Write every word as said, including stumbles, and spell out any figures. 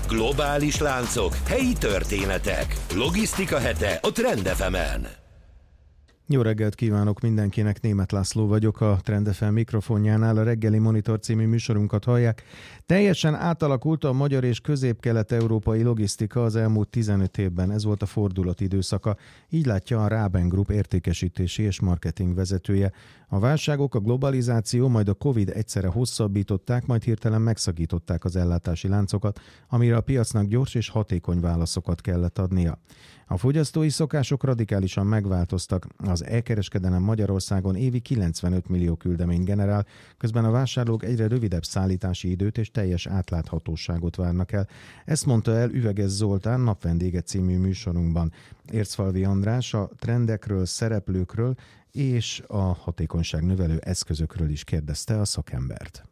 Globális láncok, helyi történetek. Logisztika hete a Trend ef emen. Jó reggelt kívánok mindenkinek, Németh László vagyok, a Trend ef em mikrofonjánál. A Reggeli Monitor című műsorunkat hallják. Teljesen átalakult a magyar és közép-kelet-európai logisztika az elmúlt tizenöt évben. Ez volt a fordulat időszaka. Így látja a Raben Group értékesítési és marketing vezetője. A válságok, a globalizáció, majd a Covid egyszerre hosszabbították, majd hirtelen megszakították az ellátási láncokat, amire a piacnak gyors és hatékony válaszokat kellett adnia. A fogyasztói szokások radikálisan megváltoztak. Az e-kereskedelem Magyarországon évi kilencvenöt millió küldeményt generál, közben a vásárlók egyre rövidebb szállítási időt és teljes átláthatóságot várnak el. Ezt mondta el Üveges Zoltán Napvendége című műsorunkban. Ércfalvi András a trendekről, szereplőkről és a hatékonyságnövelő eszközökről is kérdezte a szakembert.